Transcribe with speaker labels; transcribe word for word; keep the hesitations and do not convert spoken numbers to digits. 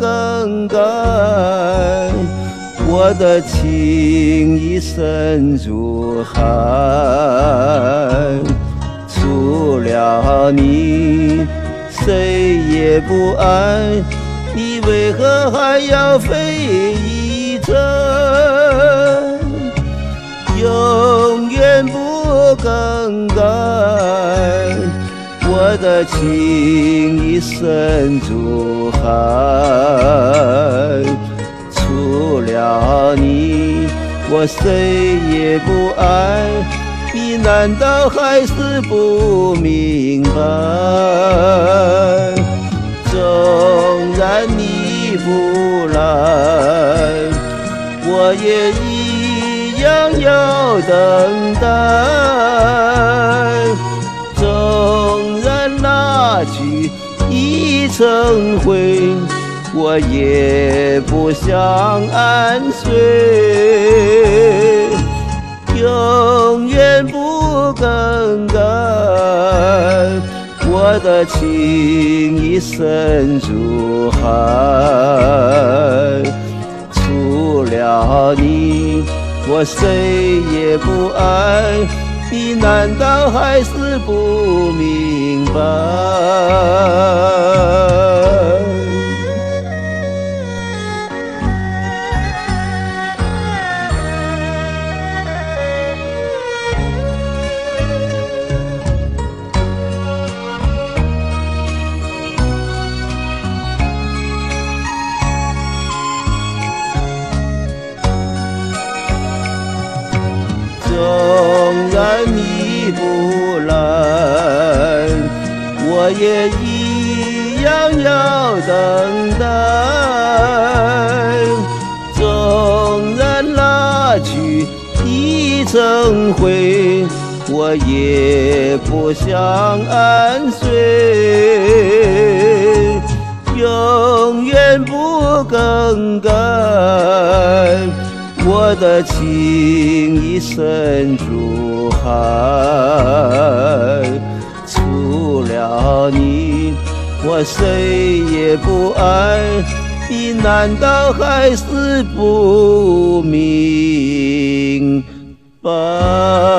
Speaker 1: 更改，我的情已深如海，除了你谁也不爱，你为何还要飞一程？永远不更改，我的情已深如海，除了你我谁也不爱，你难道还是不明白？纵然你不来，我也一样要等待。纵然那句已成灰，我也不想安睡。永远不更改，我的情已深如海，除了你我谁也不爱，你难道还是不明白？纵然你不来，我也一样要等待。纵然那句已成灰，我也不想安睡。永远不更改，我的情已深如海，除了你我谁也不爱，你难道还是不明白？